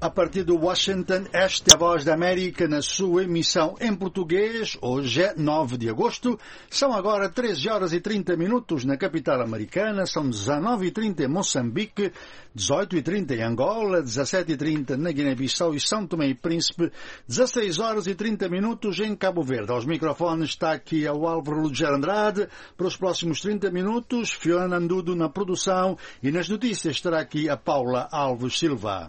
A partir de Washington, esta é a Voz da América na sua emissão em português. Hoje é 9 de agosto. São agora 13 horas e 30 minutos na capital americana. São 19h30 em Moçambique, 18h30 em Angola, 17h30 na Guiné-Bissau e São Tomé e Príncipe, 16 horas e 30 minutos em Cabo Verde. Aos microfones está aqui o Álvaro Lugero Andrade. Para os próximos 30 minutos, Fiona Andudo na produção e nas notícias estará aqui a Paula Alves Silva.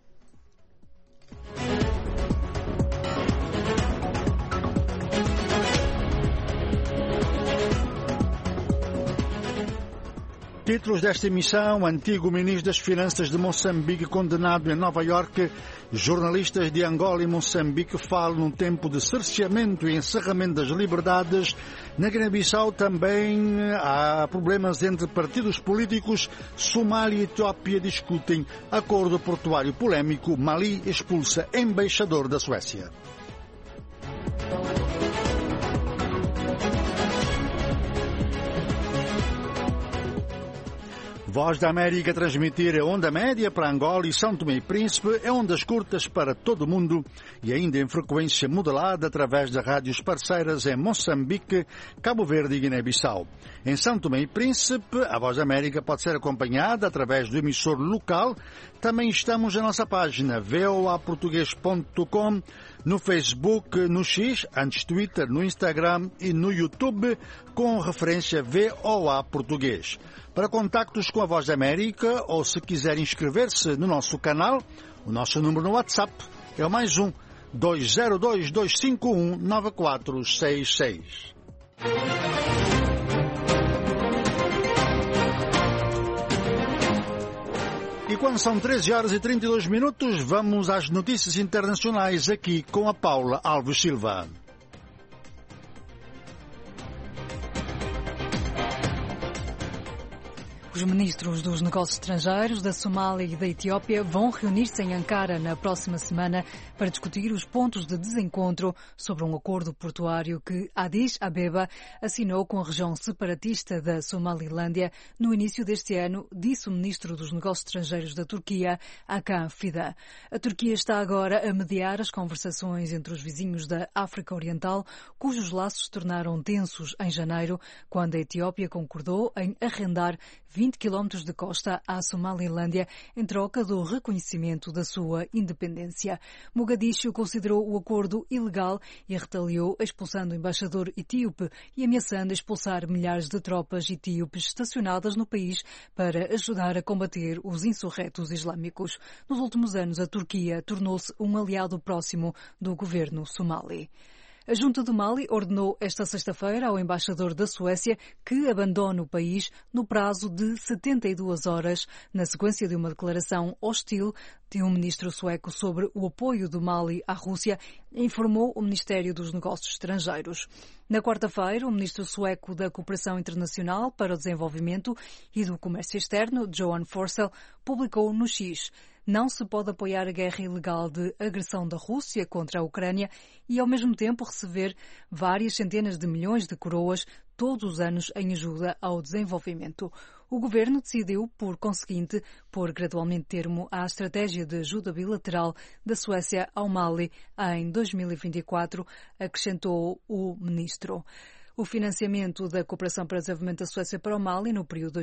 Títulos desta emissão: antigo ministro das Finanças de Moçambique condenado em Nova Iorque. Jornalistas de Angola e Moçambique falam num tempo de cerceamento e encerramento das liberdades. Na Guiné-Bissau também há problemas entre partidos políticos. Somália e Etiópia discutem acordo portuário polémico. Mali expulsa embaixador da Suécia. Voz da América a transmitir a onda média para Angola e São Tomé e Príncipe, é ondas curtas para todo o mundo e ainda em frequência modulada através de rádios parceiras em Moçambique, Cabo Verde e Guiné-Bissau. Em São Tomé e Príncipe, a Voz da América pode ser acompanhada através do emissor local. Também estamos na nossa página voaportugues.com, no Facebook, no X, antes Twitter, no Instagram e no YouTube, com referência VOA Português. Para contactos com a Voz da América ou se quiser inscrever-se no nosso canal, o nosso número no WhatsApp é o +1 202 251 9466. E quando são 13 horas e 32 minutos, vamos às notícias internacionais aqui com a Paula Alves Silva. Os ministros dos negócios estrangeiros da Somália e da Etiópia vão reunir-se em Ankara na próxima semana para discutir os pontos de desencontro sobre um acordo portuário que Addis Abeba assinou com a região separatista da Somalilândia no início deste ano, disse o ministro dos negócios estrangeiros da Turquia, Hakan Fidan. A Turquia está agora a mediar as conversações entre os vizinhos da África Oriental, cujos laços se tornaram tensos em janeiro, quando a Etiópia concordou em arrendar 20 quilómetros de costa à Somalilândia em troca do reconhecimento da sua independência. Mogadiscio considerou o acordo ilegal e retaliou expulsando o embaixador etíope e ameaçando expulsar milhares de tropas etíopes estacionadas no país para ajudar a combater os insurretos islâmicos. Nos últimos anos, a Turquia tornou-se um aliado próximo do governo somali. A Junta do Mali ordenou esta sexta-feira ao embaixador da Suécia que abandone o país no prazo de 72 horas, na sequência de uma declaração hostil de um ministro sueco sobre o apoio do Mali à Rússia, informou o Ministério dos Negócios Estrangeiros. Na quarta-feira, o ministro sueco da Cooperação Internacional para o Desenvolvimento e do Comércio Externo, Johan Forssell, publicou no X: não se pode apoiar a guerra ilegal de agressão da Rússia contra a Ucrânia e, ao mesmo tempo, receber várias centenas de milhões de coroas todos os anos em ajuda ao desenvolvimento. O governo decidiu, por conseguinte, pôr gradualmente termo à estratégia de ajuda bilateral da Suécia ao Mali em 2024, acrescentou o ministro. O financiamento da Cooperação para o Desenvolvimento da Suécia para o Mali no período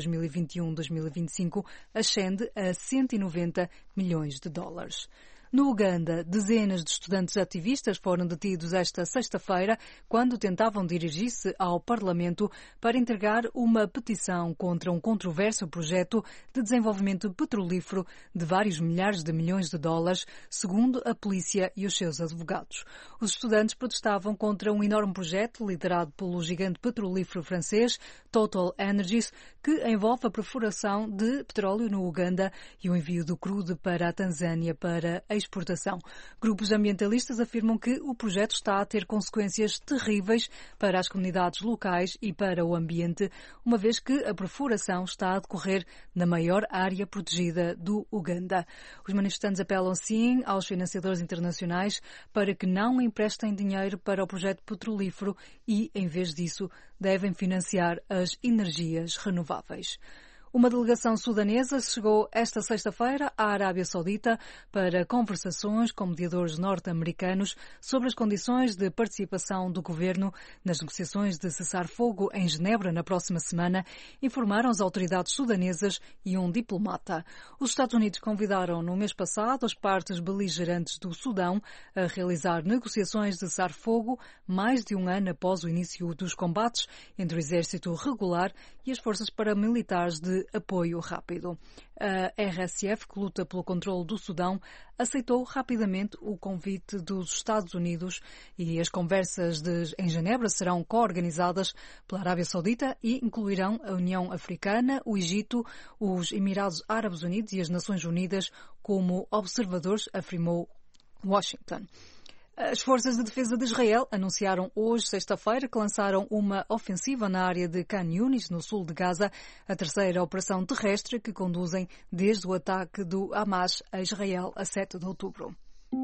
2021-2025 ascende a 190 milhões de dólares. No Uganda, dezenas de estudantes ativistas foram detidos esta sexta-feira quando tentavam dirigir-se ao Parlamento para entregar uma petição contra um controverso projeto de desenvolvimento petrolífero de vários milhares de milhões de dólares, segundo a polícia e os seus advogados. Os estudantes protestavam contra um enorme projeto liderado pelo gigante petrolífero francês Total Energies, que envolve a perfuração de petróleo no Uganda e o envio do crudo para a Tanzânia para a exportação. Grupos ambientalistas afirmam que o projeto está a ter consequências terríveis para as comunidades locais e para o ambiente, uma vez que a perfuração está a decorrer na maior área protegida do Uganda. Os manifestantes apelam, sim, aos financiadores internacionais para que não emprestem dinheiro para o projeto petrolífero e, em vez disso, devem financiar as energias renováveis. Uma delegação sudanesa chegou esta sexta-feira à Arábia Saudita para conversações com mediadores norte-americanos sobre as condições de participação do governo nas negociações de cessar-fogo em Genebra na próxima semana, informaram as autoridades sudanesas e um diplomata. Os Estados Unidos convidaram no mês passado as partes beligerantes do Sudão a realizar negociações de cessar-fogo mais de um ano após o início dos combates entre o exército regular e as forças paramilitares de apoio rápido. A RSF, que luta pelo controle do Sudão, aceitou rapidamente o convite dos Estados Unidos e as conversas em Genebra serão co-organizadas pela Arábia Saudita e incluirão a União Africana, o Egito, os Emirados Árabes Unidos e as Nações Unidas como observadores, afirmou Washington. As Forças de Defesa de Israel anunciaram hoje, sexta-feira, que lançaram uma ofensiva na área de Khan Yunis, no sul de Gaza, a terceira operação terrestre que conduzem desde o ataque do Hamas a Israel a 7 de outubro.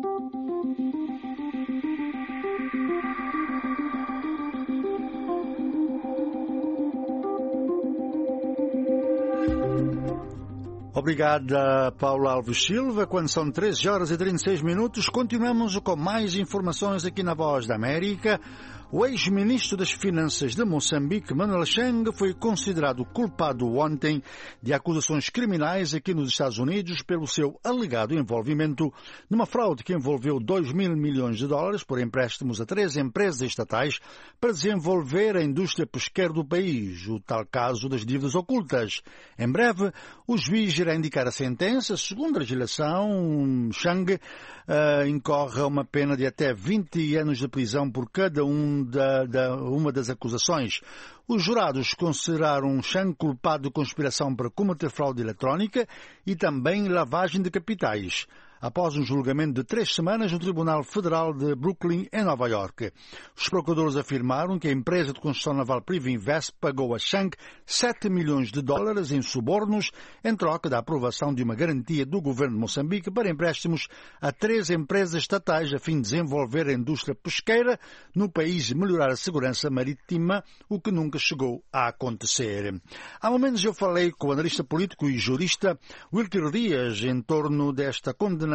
Obrigada, Paulo Alves Silva. Quando são 13 horas e 36 minutos, continuamos com mais informações aqui na Voz da América. O ex-ministro das Finanças de Moçambique, Manuel Chang, foi considerado culpado ontem de acusações criminais aqui nos Estados Unidos pelo seu alegado envolvimento numa fraude que envolveu 2 mil milhões de dólares por empréstimos a 3 empresas estatais para desenvolver a indústria pesqueira do país, o tal caso das dívidas ocultas. Em breve, o juiz irá indicar a sentença. Segundo a legislação, Chang incorre a uma pena de até 20 anos de prisão por cada uma das acusações. Os jurados consideraram Chang culpado de conspiração para cometer fraude eletrónica e também lavagem de capitais, após um julgamento de 3 semanas no Tribunal Federal de Brooklyn, em Nova York. Os procuradores afirmaram que a empresa de construção naval Privinvest pagou a Chang 7 milhões de dólares em subornos em troca da aprovação de uma garantia do governo de Moçambique para empréstimos a 3 empresas estatais a fim de desenvolver a indústria pesqueira no país e melhorar a segurança marítima, o que nunca chegou a acontecer. Há momentos eu falei com o analista político e jurista Wilker Dias em torno desta condenação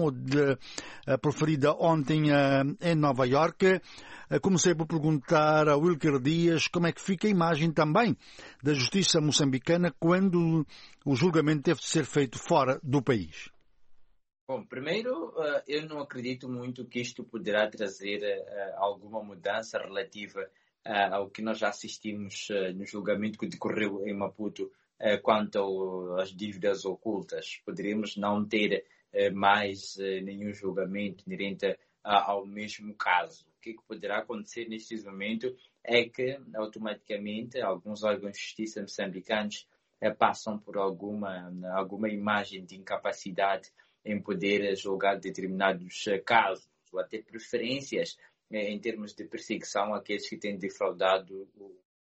proferida ontem em Nova York. Comecei por perguntar a Wilker Dias como é que fica a imagem também da justiça moçambicana quando o julgamento teve de ser feito fora do país. Bom, primeiro, eu não acredito muito que isto poderá trazer alguma mudança relativa ao que nós já assistimos no julgamento que decorreu em Maputo quanto às dívidas ocultas. Poderíamos não ter mais nenhum julgamento inerente ao mesmo caso. O que poderá acontecer neste momento é que automaticamente alguns órgãos de justiça moçambicanos passam por alguma imagem de incapacidade em poder julgar determinados casos, ou até preferências em termos de perseguição àqueles que têm defraudado o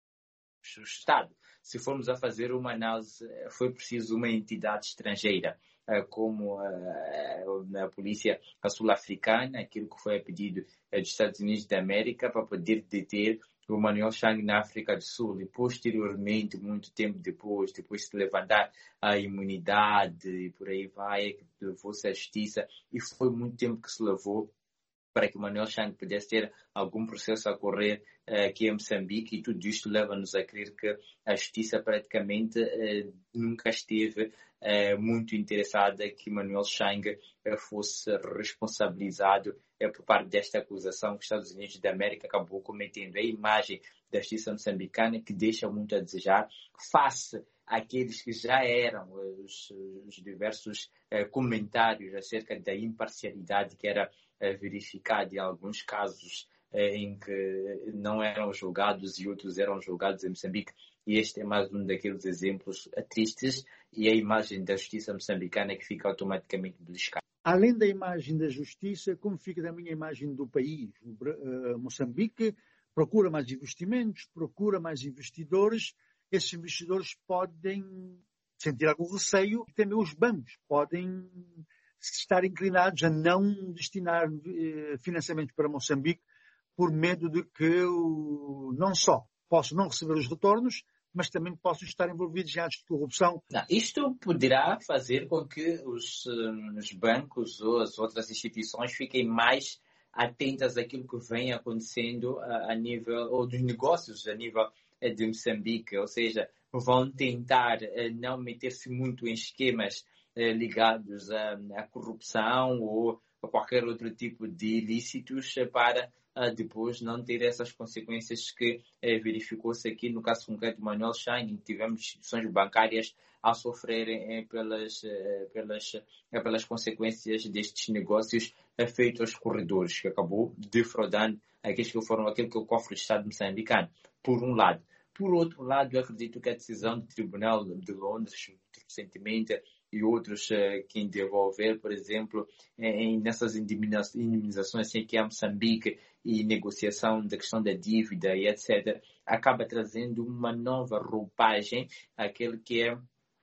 Estado. Se formos a fazer uma análise, foi preciso uma entidade estrangeira, como a polícia sul-africana, aquilo que foi a pedido dos Estados Unidos da América para poder deter o Manuel Chang na África do Sul e posteriormente, muito tempo depois de levantar a imunidade e por aí vai, levou-se à justiça e foi muito tempo que se levou para que o Manuel Chang pudesse ter algum processo a correr aqui em Moçambique, e tudo isto leva-nos a crer que a justiça praticamente nunca esteve muito interessada que Manuel Chang fosse responsabilizado por parte desta acusação que os Estados Unidos da América acabou cometendo. A imagem da justiça moçambicana que deixa muito a desejar face àqueles que já eram os diversos comentários acerca da imparcialidade que era verificada em alguns casos em que não eram julgados e outros eram julgados em Moçambique. E este é mais um daqueles exemplos tristes, e a imagem da justiça moçambicana que fica automaticamente beliscada. Além da imagem da justiça, como fica também a imagem do país? Moçambique procura mais investimentos, procura mais investidores. Esses investidores podem sentir algum receio e também os bancos podem estar inclinados a não destinar financiamentos para Moçambique por medo de que não só possam não receber os retornos, mas também possam estar envolvidos em atos de corrupção. Não, isto poderá fazer com que os bancos ou as outras instituições fiquem mais atentas àquilo que vem acontecendo a nível, ou dos negócios a nível de Moçambique, ou seja, vão tentar não meter-se muito em esquemas ligados à corrupção ou a qualquer outro tipo de ilícitos para depois não ter essas consequências que verificou-se aqui no caso concreto do Manuel Chang, tivemos instituições bancárias a sofrerem pelas consequências destes negócios feitos aos corredores, que acabou defraudando aqueles que foram aquele que é o cofre do Estado moçambicano, por um lado. Por outro lado, eu acredito que a decisão do Tribunal de Londres, recentemente, e outros que envolver, por exemplo, nessas indemnizações aqui a Moçambique e negociação da questão da dívida e etc., acaba trazendo uma nova roupagem àquela que é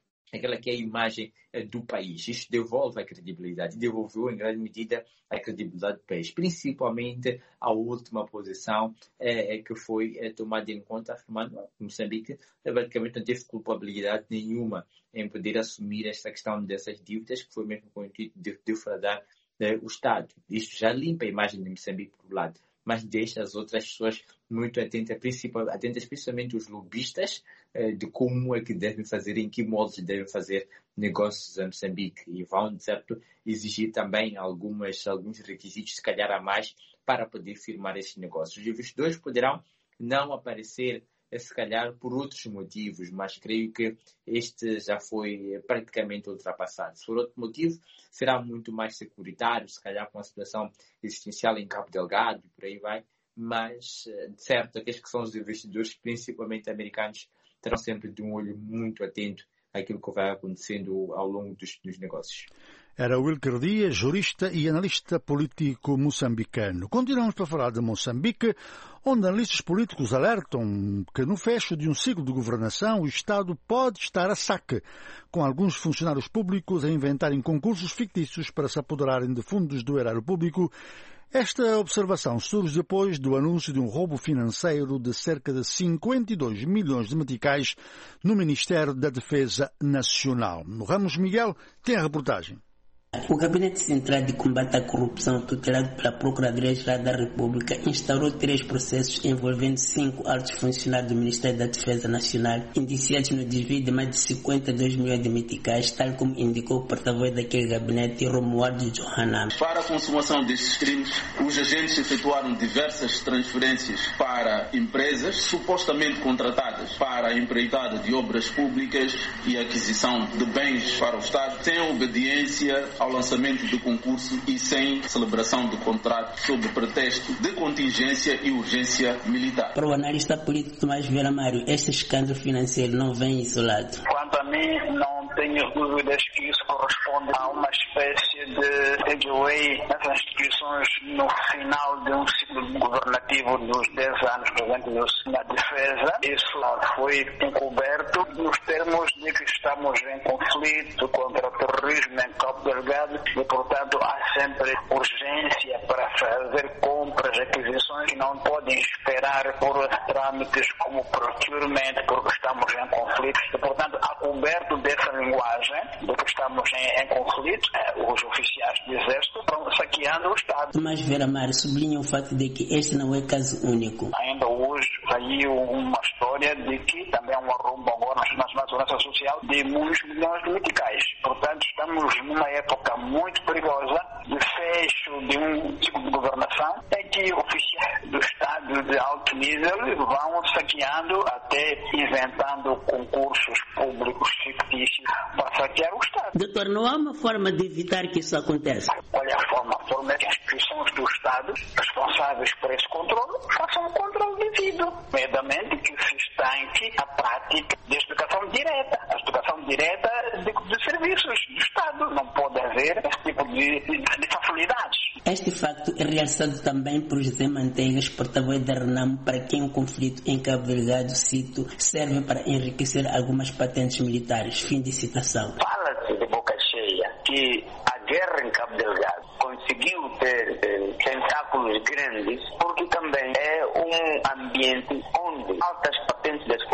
a imagem do país. Isto devolve a credibilidade, devolveu em grande medida a credibilidade do país, principalmente a última posição que foi tomada em conta, afirmando que Moçambique praticamente não teve culpabilidade nenhuma em poder assumir esta questão dessas dívidas, que foi mesmo com o intuito de defraudar o Estado. Isto já limpa a imagem de Moçambique por um lado, mas deixa as outras pessoas muito atentas principalmente os lobistas, de como é que devem fazer, em que moldes devem fazer negócios em Moçambique. E vão, de certo, exigir também alguns requisitos, se calhar a mais, para poder firmar esses negócios. Os investidores poderão não aparecer, se calhar, por outros motivos, mas creio que este já foi praticamente ultrapassado. Se for outro motivo, será muito mais securitário, se calhar com a situação existencial em Cabo Delgado e por aí vai, mas, de certo, aqueles que são os investidores, principalmente americanos, terão sempre de um olho muito atento àquilo que vai acontecendo ao longo dos negócios. Era Wilker Dias, jurista e analista político moçambicano. Continuamos para falar de Moçambique, onde analistas políticos alertam que no fecho de um ciclo de governação o Estado pode estar a saque, com alguns funcionários públicos a inventarem concursos fictícios para se apoderarem de fundos do erário público. Esta observação surge depois do anúncio de um roubo financeiro de cerca de 52 milhões de meticais no Ministério da Defesa Nacional. No Ramos Miguel tem a reportagem. O Gabinete Central de Combate à Corrupção, tutelado pela Procuradoria-Geral da República, instaurou 3 processos envolvendo 5 altos funcionários do Ministério da Defesa Nacional, indiciados no desvio de mais de 52 milhões de meticais, tal como indicou o porta-voz daquele gabinete, Romualdo Johanan. Para a consumação destes crimes, os agentes efetuaram diversas transferências para empresas supostamente contratadas para a empreitada de obras públicas e aquisição de bens para o Estado, sem obediência ao lançamento do concurso e sem celebração do contrato sob pretexto de contingência e urgência militar. Para o analista político Tomás Vieira Mário, este escândalo financeiro não vem isolado. Quanto a mim, não tenho dúvidas que isso corresponde a uma espécie de takeaway nessas instituições no final de um ciclo governativo dos 10 anos presentes na defesa. Isso foi encoberto nos termos de que estamos em conflito contra o terrorismo em Cabo Delgado e, portanto, há sempre urgência para fazer compras, aquisições que não podem esperar por trâmites como procurement, porque estamos em conflito. E, portanto, acoberto dessa linguagem de que estamos em conflito, os oficiais do Exército estão saqueando o Estado. Tomás Vieira Mário sublinha o fato de que este não é caso único. Ainda hoje saiu uma história de que também é um arrombo agora na Segurança Social de muitos milhões de meticais. Portanto, estamos numa época muito perigosa de fecho de um ciclo de governação em que oficiais do Estado de alto nível vão saqueando até inventando concursos públicos fictícios para saquear o Estado. Doutor, não há uma forma de evitar que isso aconteça? Olha, a forma é que as instituições do Estado responsáveis por esse controle façam um controle devido, nomeadamente que se estanque a prática de explicação direta, a explicação direta de serviços do Estado. Não pode haver esse tipo de facilidades. Este facto é realçado também por José Manteigas, porta-voz da RENAM, para quem o conflito em Cabo Delgado, cito, serve para enriquecer algumas patentes militares. Fim de citação. Fala-se de boca cheia que a guerra em Cabo Delgado conseguiu ter tentáculos grandes porque também é um ambiente onde altas patentes das forças de defesa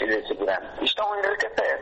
Defesa e Segurança estão a enriquecer.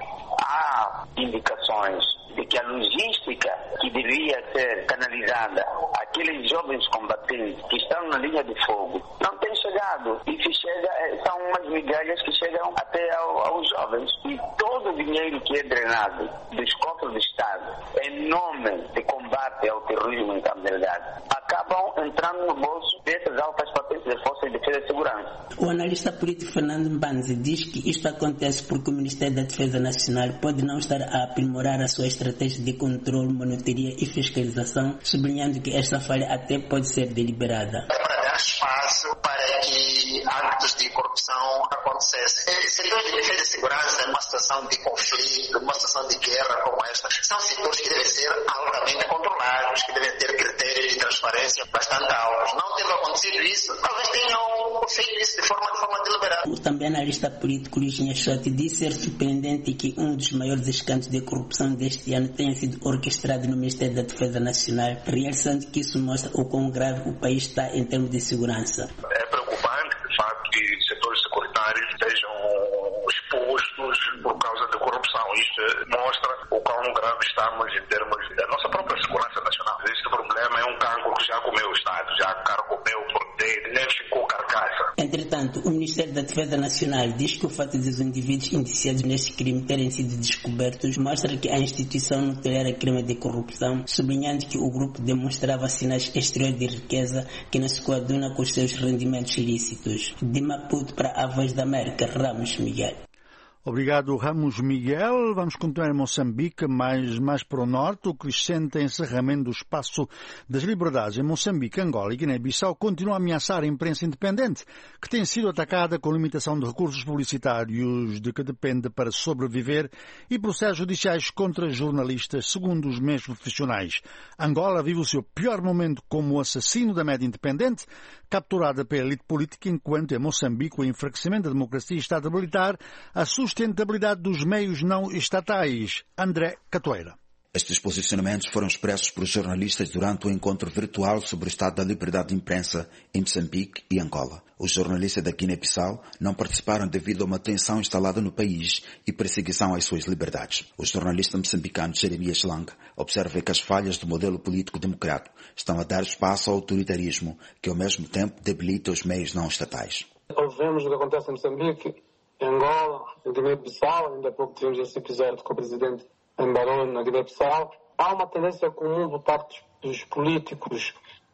Há indicações de que a logística que devia ser canalizada àqueles jovens combatentes que estão na linha de fogo não tem chegado. E se chega, são umas migalhas que chegam até aos jovens. E todo o dinheiro que é drenado dos cofres do Estado em nome de combate ao terrorismo em Cabo Delgado acabam entrando no bolso dessas altas patentes das Forças de Defesa e Segurança. O analista político Fernando Mbanzi diz que isto acontece porque o Ministério da Defesa Nacional pode não estar a aprimorar a sua estratégia de controle, monitoria e fiscalização, sublinhando que esta falha até pode ser deliberada. Para dar espaço para que atos de corrupção acontecessem. Setores de defesa e segurança, numa situação de conflito, numa situação de guerra como esta, são setores que devem ser altamente controlados, que devem ter critérios de transparência bastante altos. Não tendo acontecido isso, talvez tenham feito isso de forma deliberada. Também analista político Luís Nhachotti disse ser surpreendente que um dos maiores escândalos de corrupção deste ano tenha sido orquestrado no Ministério da Defesa Nacional, realçando que isso mostra o quão grave o país está em termos de segurança. É preocupante, de facto, que setores securitários estejam expostos por causa da corrupção. Isto mostra o quão grave estamos em termos da nossa própria segurança nacional. Este problema é um cancro que já comeu o Estado, já carcomeu porque nem ficou carcaça. Entretanto, o Ministério da Defesa Nacional diz que o fato dos indivíduos indiciados neste crime terem sido descobertos mostra que a instituição não tolera crime de corrupção, sublinhando que o grupo demonstrava sinais exteriores de riqueza que não se coaduna com os seus rendimentos ilícitos. De Maputo para a Voz da América, Ramos Miguel. Obrigado, Ramos Miguel. Vamos continuar em Moçambique, mais para o norte. O crescente encerramento do espaço das liberdades em Moçambique, Angola e Guiné-Bissau continua a ameaçar a imprensa independente, que tem sido atacada com limitação de recursos publicitários de que depende para sobreviver e processos judiciais contra jornalistas, segundo os mesmos profissionais. Angola vive o seu pior momento como assassino da média independente, capturada pela elite política, enquanto em Moçambique o enfraquecimento da democracia está a debilitar a sustentabilidade dos meios não estatais. André Catoeira. Estes posicionamentos foram expressos por jornalistas durante o encontro virtual sobre o estado da liberdade de imprensa em Moçambique e Angola. Os jornalistas da Guiné-Bissau não participaram devido a uma tensão instalada no país e perseguição às suas liberdades. O jornalista moçambicano Jeremias Lang observa que as falhas do modelo político democrático estão a dar espaço ao autoritarismo, que ao mesmo tempo debilita os meios não estatais. Vemos o que acontece em Moçambique, em Angola, em Guiné-Bissau. Ainda há pouco tivemos esse episódio com o presidente em Barão, na Guiné-Bissau. Há uma tendência comum por parte dos políticos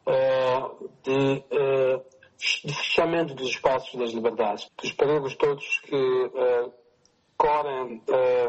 de fechamento dos espaços das liberdades, dos perigos todos que correm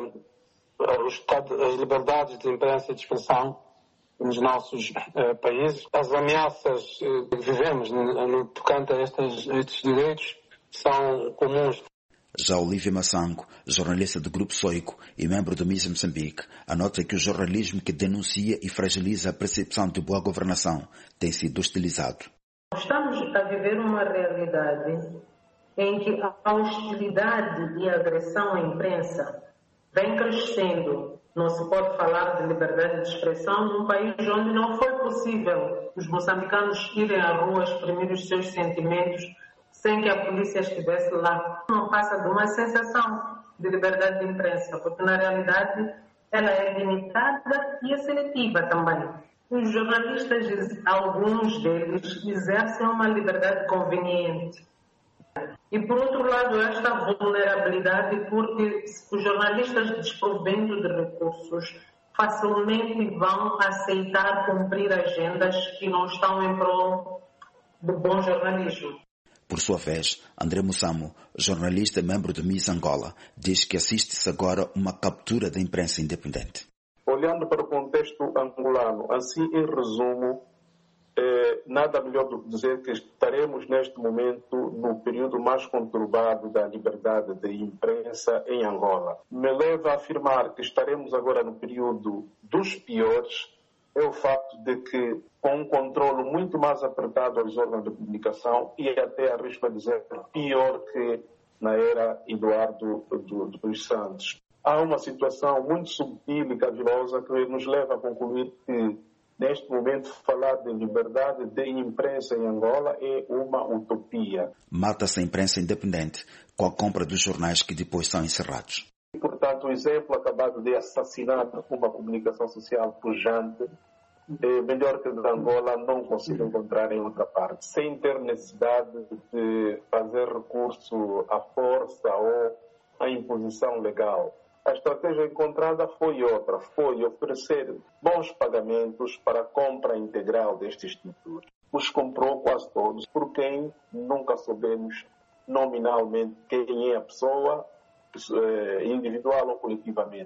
as liberdades de imprensa e de expressão nos nossos países. As ameaças que vivemos no tocante a estes direitos são comuns. Já Olívia Massango, jornalista do Grupo Soico e membro do MIS Moçambique, anota que o jornalismo que denuncia e fragiliza a percepção de boa governação tem sido hostilizado. Estamos a viver uma realidade em que a hostilidade e a agressão à imprensa vem crescendo. Não se pode falar de liberdade de expressão num país onde não foi possível os moçambicanos irem à rua exprimir os seus sentimentos sem que a polícia estivesse lá. Não passa de uma sensação de liberdade de imprensa, porque na realidade ela é limitada e é seletiva também. Os jornalistas, alguns deles, exercem uma liberdade conveniente. E por outro lado, esta vulnerabilidade, porque os jornalistas desprovidos de recursos facilmente vão aceitar cumprir agendas que não estão em prol do bom jornalismo. Por sua vez, André Mussamo, jornalista e membro do MIS Angola, diz que assiste-se agora uma captura da imprensa independente. Olhando para o contexto angolano, assim em resumo, nada melhor do que dizer que estaremos neste momento no período mais conturbado da liberdade de imprensa em Angola. Me leva a afirmar que estaremos agora no período dos piores, é o facto de que, com um controle muito mais apertado aos órgãos de comunicação e até arrisco a dizer pior que na era Eduardo dos Santos. Há uma situação muito subtil e cavilosa que nos leva a concluir que Neste momento, falar de liberdade de imprensa em Angola é uma utopia. Mata-se a imprensa independente com a compra dos jornais que depois são encerrados. Portanto, o exemplo acabado de assassinar uma comunicação social pujante, melhor que de Angola, não consigo encontrar em outra parte, sem ter necessidade de fazer recurso à força ou à imposição legal. A estratégia encontrada foi outra, foi oferecer bons pagamentos para a compra integral destes títulos. Os comprou quase todos, por quem nunca soubemos nominalmente quem é a pessoa, individual ou coletivamente.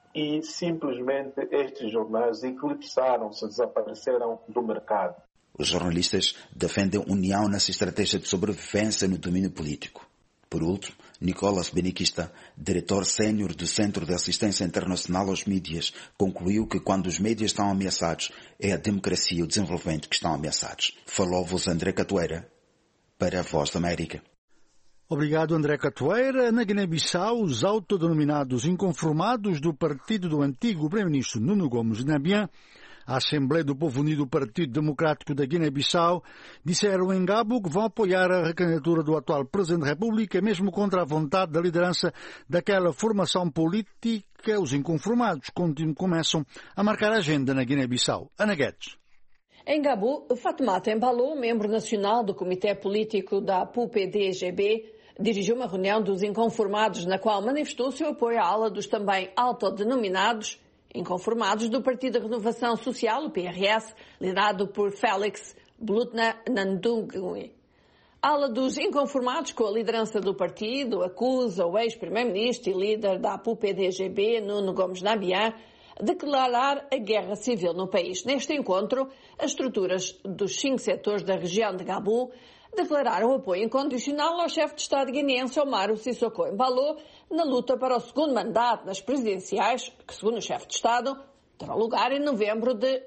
E simplesmente estes jornais eclipsaram-se, desapareceram do mercado. Os jornalistas defendem união nessa estratégia de sobrevivência no domínio político. Por último, Nicolas Beniquista, diretor sénior do Centro de Assistência Internacional aos Mídias, concluiu que quando os mídias estão ameaçados, é a democracia e o desenvolvimento que estão ameaçados. Falou-vos André Catoeira, para a Voz da América. Obrigado, André Catoeira. Na Guiné-Bissau, os autodenominados inconformados do partido do antigo primeiro-ministro Nuno Gomes Nabian, a Assembleia do Povo Unido, Partido Democrático da Guiné-Bissau, disseram em Gabo que vão apoiar a recandidatura do atual Presidente da República, mesmo contra a vontade da liderança daquela formação política. Os inconformados começam a marcar a agenda na Guiné-Bissau. Ana Guedes. Em Gabo, Fatoumata Embalo, membro nacional do Comitê Político da PUPDGB, dirigiu uma reunião dos inconformados na qual manifestou seu apoio à ala dos também autodenominados inconformados do Partido da Renovação Social, o PRS, liderado por Félix Blutna Nandungui. A ala dos inconformados com a liderança do partido acusa o ex-primeiro-ministro e líder da PUPDGB, Nuno Gomes Nabian, de declarar a guerra civil no país. Neste encontro, as estruturas dos 5 setores da região de Gabo declararam apoio incondicional ao chefe de Estado guineense Omaro Sissoko Embalo na luta para o segundo mandato nas presidenciais, que, segundo o chefe de Estado, terá lugar em novembro de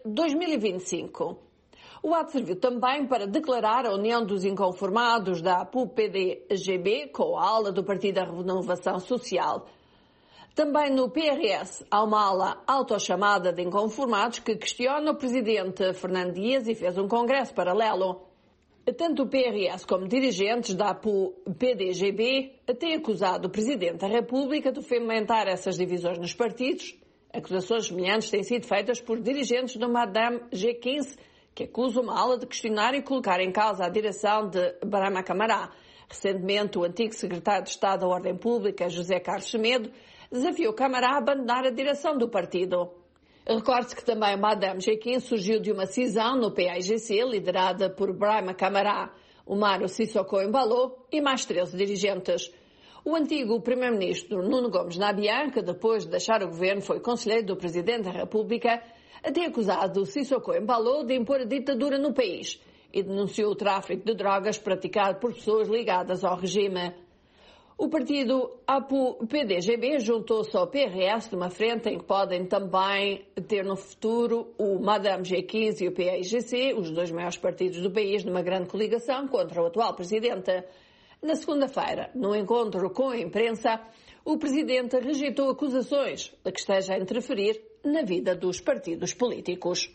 2025. O ato serviu também para declarar a união dos inconformados da PUPDGB com a ala do Partido da Renovação Social. Também no PRS há uma ala autochamada de inconformados que questiona o presidente Fernando Dias e fez um congresso paralelo. Tanto o PRS como dirigentes da PDGB têm acusado o Presidente da República de fomentar essas divisões nos partidos. Acusações semelhantes têm sido feitas por dirigentes do Madame G15, que acusam uma ala de questionar e colocar em causa a direção de Brahma Camará. Recentemente, o antigo secretário de Estado da Ordem Pública, José Carlos Semedo, desafiou Camará a abandonar a direção do partido. Recorde-se que também a Madame G15 surgiu de uma cisão no PAIGC, liderada por Brahma Camará, Omaro Sissoko Embalo e mais 13 dirigentes. O antigo primeiro-ministro Nuno Gomes Nabian, que depois de deixar o governo foi conselheiro do Presidente da República, tem acusado Sissoko Embalo de impor a ditadura no país e denunciou o tráfico de drogas praticado por pessoas ligadas ao regime. O partido APU-PDGB juntou-se ao PRS numa frente em que podem também ter no futuro o Madame G15 e o PAIGC, os dois maiores partidos do país, numa grande coligação contra o atual presidente. Na segunda-feira, no encontro com a imprensa, o presidente rejeitou acusações de que esteja a interferir na vida dos partidos políticos.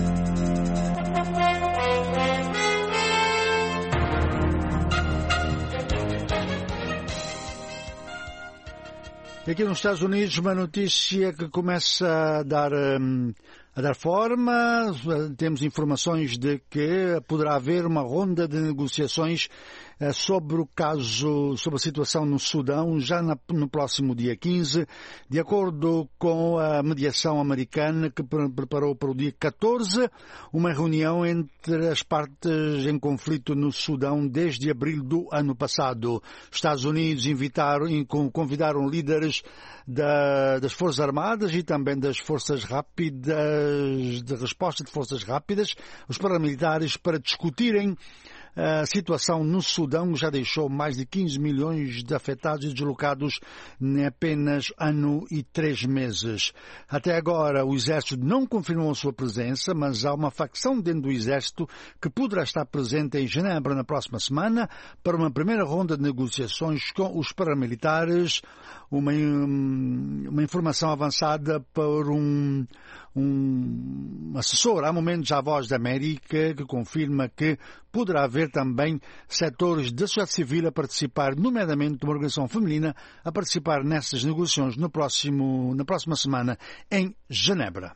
Aqui nos Estados Unidos, uma notícia que começa a dar forma. Temos informações de que poderá haver uma ronda de negociações sobre o caso, sobre a situação no Sudão, já no próximo dia 15, de acordo com a mediação americana que preparou para o dia 14, uma reunião entre as partes em conflito no Sudão desde abril do ano passado. Os Estados Unidos convidaram líderes das Forças Armadas e também das Forças Rápidas, de resposta de Forças Rápidas, os paramilitares, para discutirem a situação no Sudão. Já deixou mais de 15 milhões de afetados e deslocados em apenas ano e 3 meses. Até agora, o Exército não confirmou a sua presença, mas há uma facção dentro do Exército que poderá estar presente em Genebra na próxima semana para uma primeira ronda de negociações com os paramilitares. Uma informação avançada por um um assessor há momentos à Voz da América que confirma que poderá haver também setores da sociedade civil a participar, nomeadamente uma organização feminina, a participar nessas negociações na próxima semana em Genebra.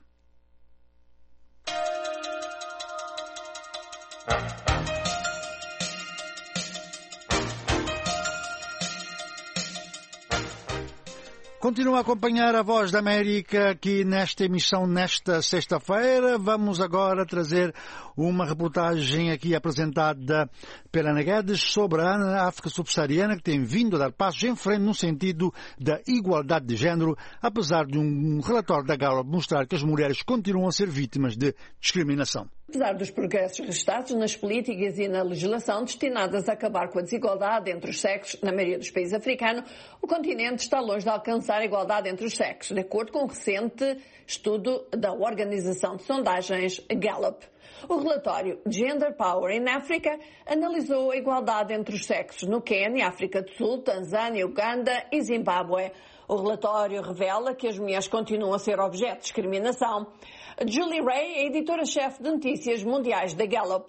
Continua a acompanhar a Voz da América aqui nesta emissão, nesta sexta-feira. Vamos agora trazer uma reportagem aqui apresentada pela Ana Guedes sobre a África subsaariana, que tem vindo a dar passos em frente no sentido da igualdade de género, apesar de um relatório da Gallup mostrar que as mulheres continuam a ser vítimas de discriminação. Apesar dos progressos registrados nas políticas e na legislação destinadas a acabar com a desigualdade entre os sexos na maioria dos países africanos, o continente está longe de alcançar a igualdade entre os sexos, de acordo com um recente estudo da organização de sondagens Gallup. O relatório Gender Power in Africa analisou a igualdade entre os sexos no Quênia, África do Sul, Tanzânia, Uganda e Zimbábue. O relatório revela que as mulheres continuam a ser objeto de discriminação. Julie Ray é editora-chefe de notícias mundiais da Gallup.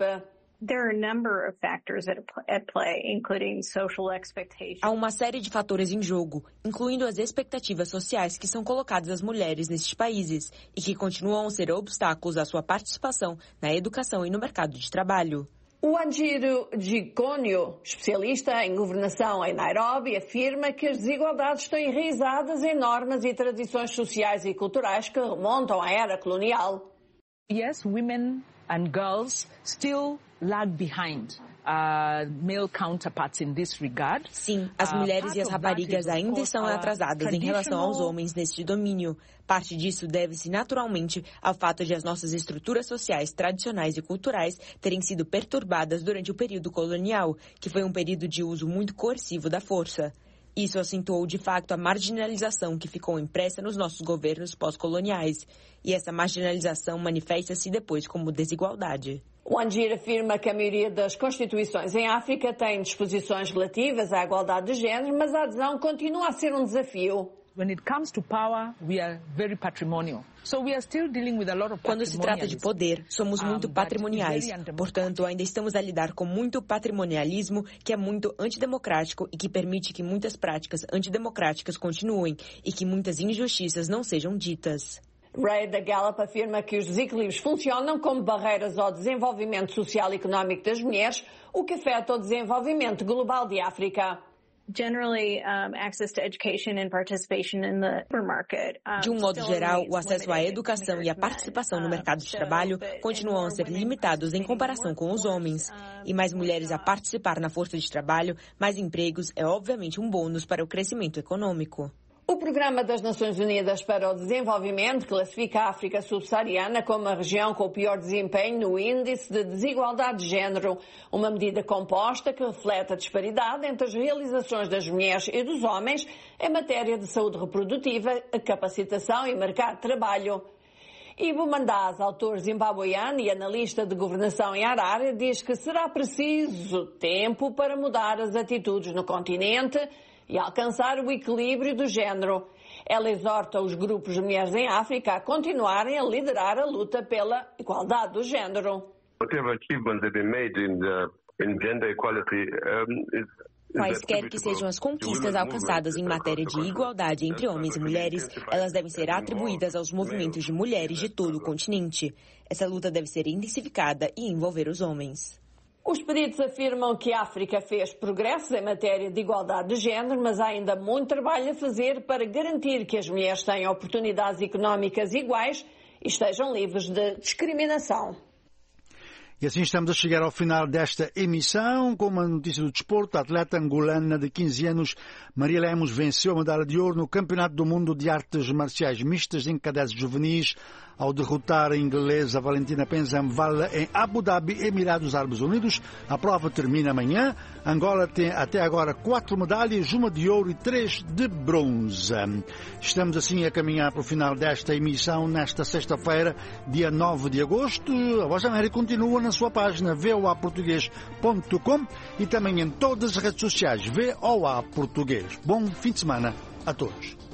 Há uma série de fatores em jogo, incluindo as expectativas sociais que são colocadas às mulheres nesses países e que continuam a ser obstáculos à sua participação na educação e no mercado de trabalho. O Wanjiru Gikonyo, especialista em governação em Nairobi, afirma que as desigualdades estão enraizadas em normas e tradições sociais e culturais que remontam à era colonial. Yes, women and girls still lag behind male counterparts in this regard. Sim, as mulheres e as raparigas ainda estão atrasadas em relação aos homens neste domínio. Parte disso deve-se naturalmente ao fato de as nossas estruturas sociais tradicionais e culturais terem sido perturbadas durante o período colonial, que foi um período de uso muito coercivo da força. Isso acentuou de facto a marginalização que ficou impressa nos nossos governos pós-coloniais. E essa marginalização manifesta-se depois como desigualdade. Wanjiru afirma que a maioria das constituições em África tem disposições relativas à igualdade de género, mas a adesão continua a ser um desafio. Quando se trata de poder, somos muito patrimoniais. Portanto, ainda estamos a lidar com muito patrimonialismo que é muito antidemocrático e que permite que muitas práticas antidemocráticas continuem e que muitas injustiças não sejam ditas. Ray da Gallup afirma que os desequilíbrios funcionam como barreiras ao desenvolvimento social e económico das mulheres, o que afeta o desenvolvimento global de África. De um modo geral, o acesso à educação e a participação no mercado de trabalho continuam a ser limitados em comparação com os homens. E mais mulheres a participar na força de trabalho, mais empregos é obviamente um bônus para o crescimento econômico. O Programa das Nações Unidas para o Desenvolvimento classifica a África subsaariana como a região com o pior desempenho no Índice de Desigualdade de Género, uma medida composta que reflete a disparidade entre as realizações das mulheres e dos homens em matéria de saúde reprodutiva, capacitação e mercado de trabalho. Ivo Mandaz, autor zimbabueano e analista de governação em Harare, diz que será preciso tempo para mudar as atitudes no continente e alcançar o equilíbrio do género. Ela exorta os grupos de mulheres em África a continuarem a liderar a luta pela igualdade do género. Quaisquer que sejam as conquistas alcançadas em matéria de igualdade entre homens e mulheres, elas devem ser atribuídas aos movimentos de mulheres de todo o continente. Essa luta deve ser intensificada e envolver os homens. Os peritos afirmam que a África fez progressos em matéria de igualdade de género, mas há ainda muito trabalho a fazer para garantir que as mulheres tenham oportunidades económicas iguais e estejam livres de discriminação. E assim estamos a chegar ao final desta emissão com uma notícia do desporto. A atleta angolana de 15 anos, Maria Lemos, venceu a medalha de ouro no Campeonato do Mundo de Artes Marciais Mistas em cadetes juvenis ao derrotar a inglesa Valentina Penzamvala em Abu Dhabi, Emirados Árabes Unidos. A prova termina amanhã. Angola tem até agora 4 medalhas, 1 de ouro e 3 de bronze. Estamos assim a caminhar para o final desta emissão nesta sexta-feira, dia 9 de agosto. A Voz da América continua na sua página voaportugues.com e também em todas as redes sociais VOA Português. Bom fim de semana a todos.